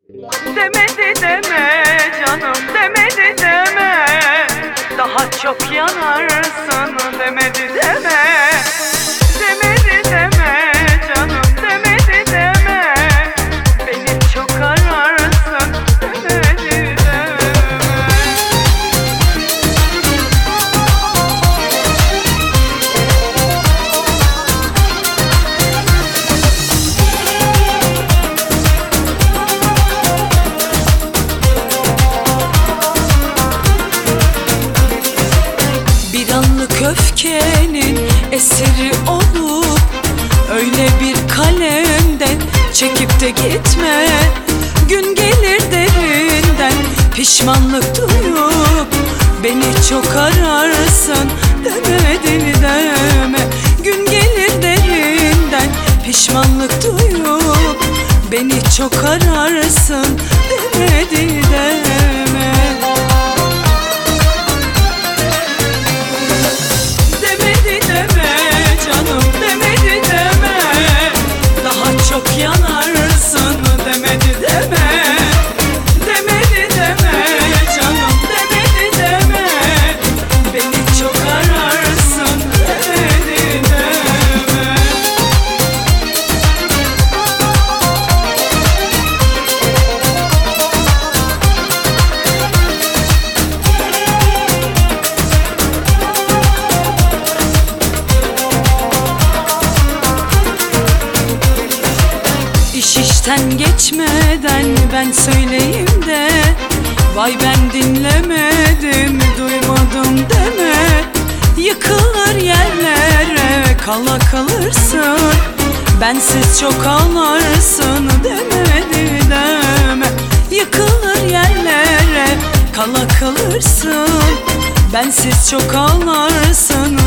Demedi deme canım, demedi deme, daha çok yanarsın demedi deme. Demedi deme canım, demedi deme, beni çok ararsın demedi deme. Bir anlık öfkenin esiri olup öyle bir kalemden çekip de gitme. Gün gelir derinden pişmanlık duyup beni çok ararsın demedi deme. Gün gelir derinden pişmanlık duyup beni çok ararsın demedi deme. Demedi deme canım, demedi deme, daha çok yanarsın demedi deme. Demedi deme canım, demedi deme, beni çok ararsın demedi deme. İş işten geçmeden ben söyleyeyim de, vay ben dinlemedim, duymadım deme. Yıkılır yerlere kala kalırsın, bensiz çok ağlarsın demedi deme. Yıkılır yerlere kala kalırsın, bensiz çok ağlarsın